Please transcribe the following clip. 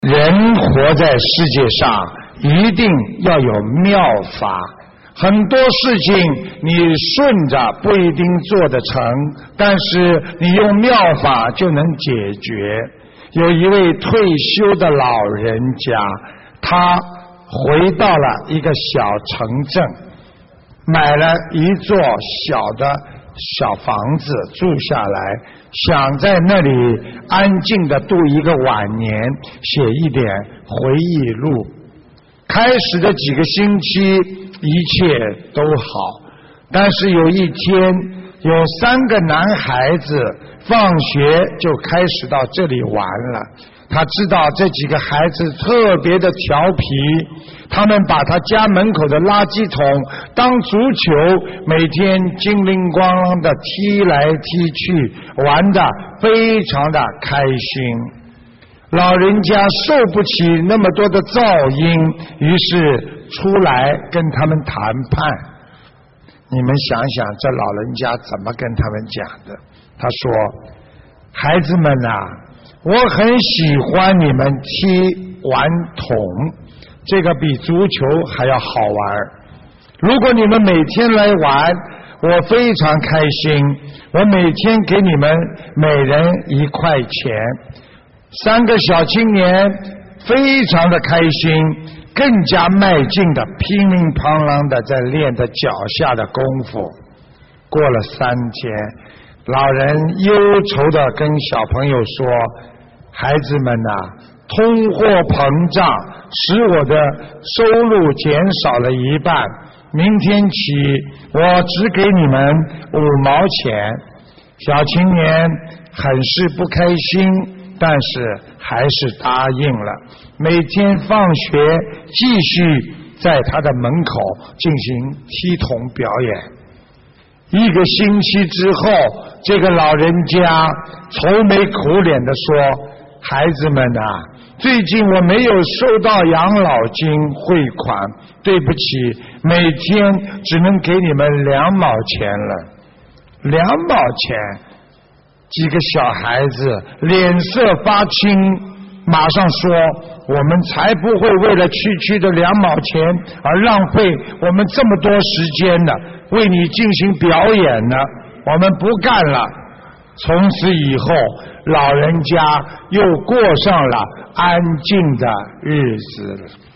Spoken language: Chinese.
人活在世界上一定要有妙法，很多事情你顺着不一定做得成，但是你用妙法就能解决。有一位退休的老人家，他回到了一个小城镇，买了一座小的小房子住下来，想在那里安静地度一个晚年，写一点回忆录。开始的几个星期一切都好，但是有一天有3个男孩子放学就开始到这里玩了。他知道这几个孩子特别的调皮，他们把他家门口的垃圾桶当足球，每天精灵光啷的踢来踢去，玩得非常的开心。老人家受不起那么多的噪音，于是出来跟他们谈判。你们想想这老人家怎么跟他们讲的？他说：孩子们啊，我很喜欢你们踢玩桶，这个比足球还要好玩。如果你们每天来玩，我非常开心，我每天给你们每人1块钱。3个小青年非常的开心，更加迈进的乒铃乓啷的在练着脚下的功夫。过了3天，老人忧愁的跟小朋友说：孩子们啊，通货膨胀使我的收入减少了一半，明天起我只给你们5毛钱。小青年很是不开心，但是还是答应了，每天放学继续在他的门口进行踢桶表演。1个星期之后，这个老人家愁眉苦脸地说：孩子们啊，最近我没有收到养老金汇款，对不起，每天只能给你们2毛钱了。2毛钱，几个小孩子脸色发青，马上说：我们才不会为了区的2毛钱而浪费我们这么多时间呢，为你进行表演呢，我们不干了。从此以后，老人家又过上了安静的日子了。